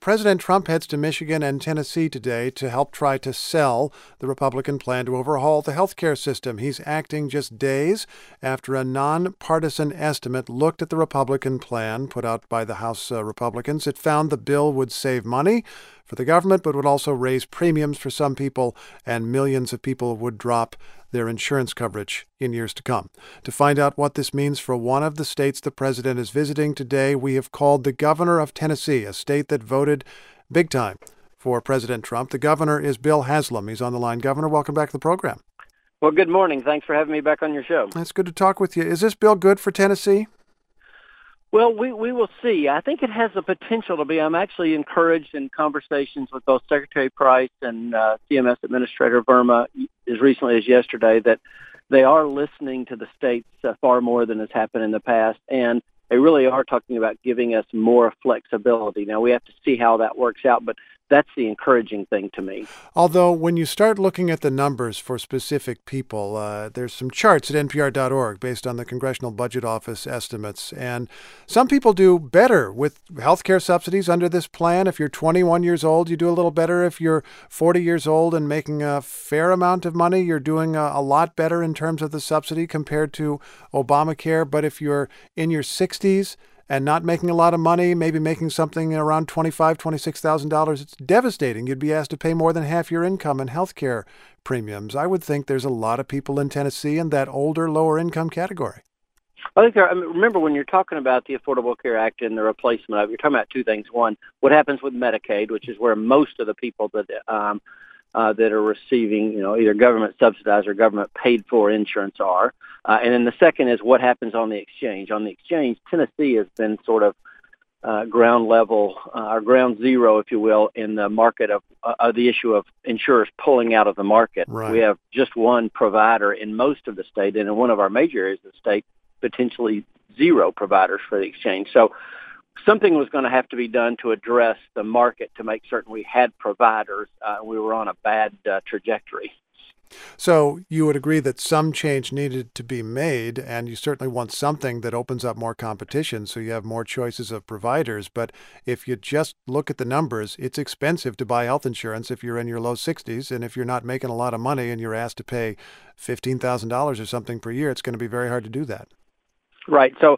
President Trump heads to Michigan and Tennessee today to help try to sell the Republican plan to overhaul the health care system. He's acting just days after a nonpartisan estimate looked at the Republican plan put out by the House Republicans. It found the bill would save money for the government, but would also raise premiums for some people, and millions of people would drop their insurance coverage in years to come. To find out what this means for one of the states the president is visiting today, we have called the governor of Tennessee, a state that voted big time for President Trump. The governor is Bill Haslam. He's on the line. Governor, welcome back to the program. Well, good morning. Thanks for having me back on your show. It's good to talk with you. Is this bill good for Tennessee? Well, we will see. I think it has the potential to be. I'm actually encouraged in conversations with both Secretary Price and CMS Administrator Verma as recently as yesterday that they are listening to the states far more than has happened in the past, and they really are talking about giving us more flexibility. Now, we have to see how that works out, but that's the encouraging thing to me. Although when you start looking at the numbers for specific people, there's some charts at NPR.org based on the Congressional Budget Office estimates. And some people do better with health care subsidies under this plan. If you're 21 years old, you do a little better. If you're 40 years old and making a fair amount of money, you're doing a lot better in terms of the subsidy compared to Obamacare. But if you're in your 60s, and not making a lot of money, maybe making something around $25,000, $26,000, it's devastating. You'd be asked to pay more than half your income in health care premiums. I would think there's a lot of people in Tennessee in that older, lower income category. I think remember, when you're talking about the Affordable Care Act and the replacement of it, you're talking about two things. One, what happens with Medicaid, which is where most of the people that are receiving, either government subsidized or government paid for insurance are. And then the second is what happens on the exchange. On the exchange, Tennessee has been sort of ground level, or ground zero, if you will, in the market of the issue of insurers pulling out of the market. Right. We have just one provider in most of the state, and in one of our major areas of the state, potentially zero providers for the exchange. So something was going to have to be done to address the market to make certain we had providers. We were on a bad trajectory. So you would agree that some change needed to be made, and you certainly want something that opens up more competition so you have more choices of providers. But if you just look at the numbers, it's expensive to buy health insurance if you're in your low 60s. And if you're not making a lot of money and you're asked to pay $15,000 or something per year, it's going to be very hard to do that. Right. So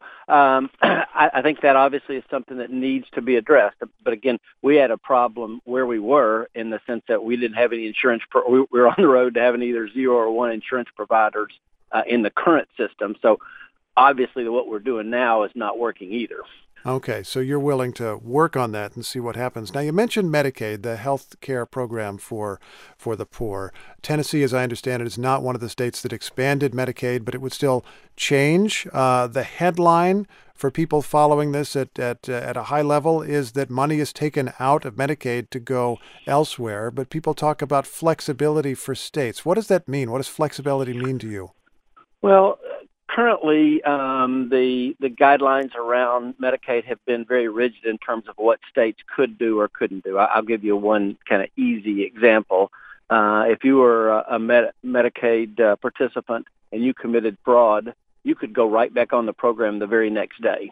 I think that obviously is something that needs to be addressed. But again, we had a problem where we were in the sense that we didn't have any insurance. We were on the road to having either zero or one insurance providers in the current system. So obviously what we're doing now is not working either. Okay, so you're willing to work on that and see what happens. Now, you mentioned Medicaid, the health care program for the poor. Tennessee, as I understand it, is not one of the states that expanded Medicaid, but it would still change. The headline for people following this at a high level is that money is taken out of Medicaid to go elsewhere, but people talk about flexibility for states. What does that mean? What does flexibility mean to you? Well, currently, the guidelines around Medicaid have been very rigid in terms of what states could do or couldn't do. I'll give you one kind of easy example. If you were a Medicaid participant and you committed fraud, you could go right back on the program the very next day.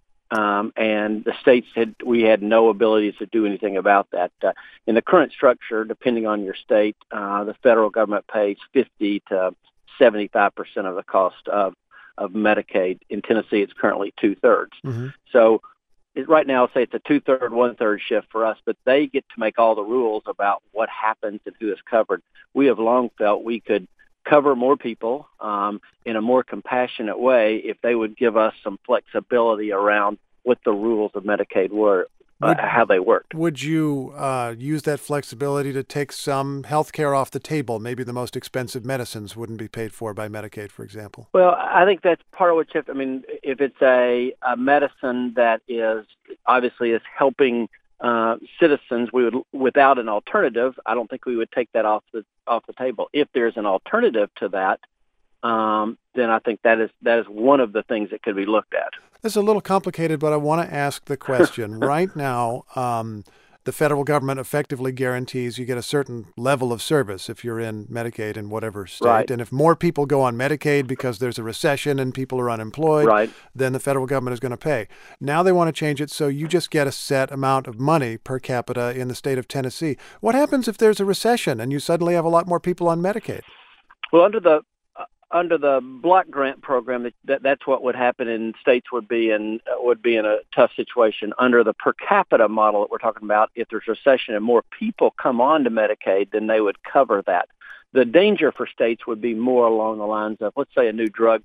And the states we had no ability to do anything about that. In the current structure, depending on your state, the federal government pays 50 to 75% of the cost of Medicaid. In Tennessee, it's currently 2/3. Mm-hmm. So right now, I'll say it's a 2/3, 1/3 shift for us, but they get to make all the rules about what happens and who is covered. We have long felt we could cover more people in a more compassionate way if they would give us some flexibility around what the rules of Medicaid were. How they worked. Would you use that flexibility to take some health care off the table? Maybe the most expensive medicines wouldn't be paid for by Medicaid, for example. Well, I think that's part of what you have to, if it's a medicine that is obviously is helping citizens, we would, without an alternative, I don't think we would take that off the table. If there's an alternative to that, then I think that is one of the things that could be looked at. This is a little complicated, but I want to ask the question. Right now, the federal government effectively guarantees you get a certain level of service if you're in Medicaid in whatever state. Right. And if more people go on Medicaid because there's a recession and people are unemployed, Right. then the federal government is going to pay. Now they want to change it so you just get a set amount of money per capita in the state of Tennessee. What happens if there's a recession and you suddenly have a lot more people on Medicaid? Well, under the block grant program, that's what would happen, and states would be in a tough situation. Under the per capita model that we're talking about, if there's recession and more people come on to Medicaid, then they would cover that. The danger for states would be more along the lines of, let's say, a new drug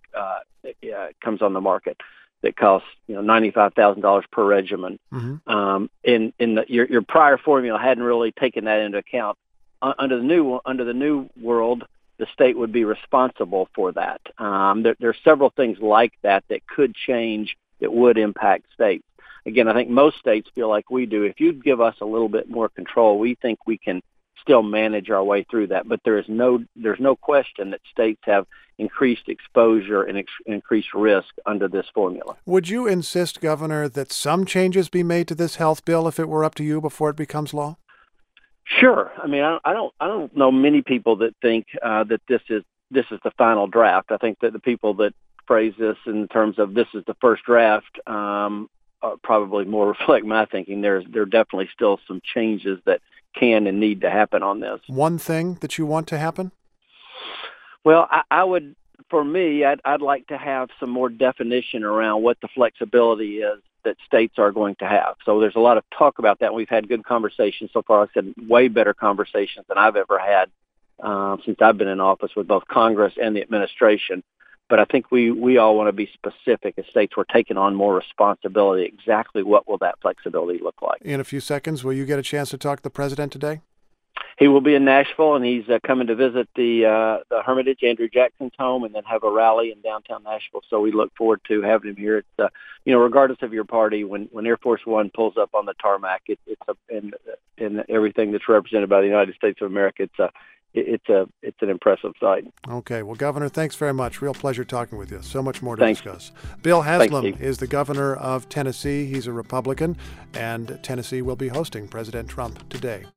comes on the market that costs $95,000 per regimen. Mm-hmm. Your prior formula hadn't really taken that into account. Under the new world, the state would be responsible for that. There are several things like that could change that would impact states. Again, I think most states feel like we do. If you give us a little bit more control, we think we can still manage our way through that. But there's no question that states have increased exposure and increased risk under this formula. Would you insist, Governor, that some changes be made to this health bill if it were up to you before it becomes law? Sure. I mean, I don't know many people that think that this is the final draft. I think that the people that phrase this in terms of this is the first draft probably more reflect my thinking. There are definitely still some changes that can and need to happen on this. One thing that you want to happen? Well, I would. For me, I'd like to have some more definition around what the flexibility is that states are going to have. So there's a lot of talk about that. We've had good conversations so far. I said way better conversations than I've ever had since I've been in office with both Congress and the administration. But I think we all want to be specific as states. We're taking on more responsibility. Exactly what will that flexibility look like? In a few seconds, will you get a chance to talk to the president today? He will be in Nashville, and he's coming to visit the Hermitage, Andrew Jackson's home, and then have a rally in downtown Nashville. So we look forward to having him here. It's regardless of your party, when Air Force One pulls up on the tarmac, and everything that's represented by the United States of America, it's an impressive sight. Okay. Well, Governor, thanks very much. Real pleasure talking with you. So much more to discuss. Bill Haslam is the governor of Tennessee. He's a Republican, and Tennessee will be hosting President Trump today.